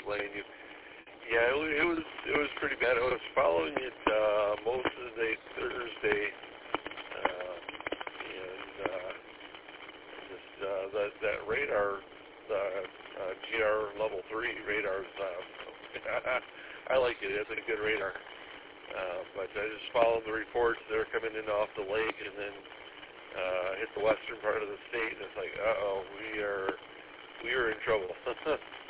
heat laying you. Yeah, it was pretty bad. I was following it most of the day Thursday, and that radar, the GR level 3 radar, I like it. It's a good radar. But I just followed the reports. They're coming in off the lake, and then hit the western part of the state, and it's like, we are in trouble.